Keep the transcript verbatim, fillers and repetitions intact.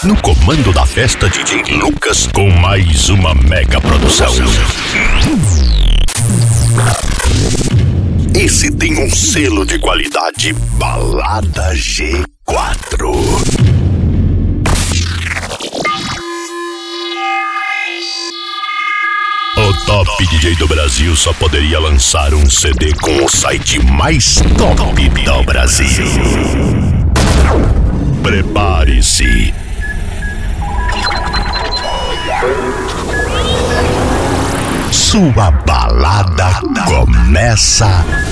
No comando da festa, D J Lucas com mais uma mega produção. Esse tem um selo de qualidade Balada G quatro. O top D J do Brasil só poderia lançar um C D com o site mais top do Brasil. Prepare-se. Sua balada começa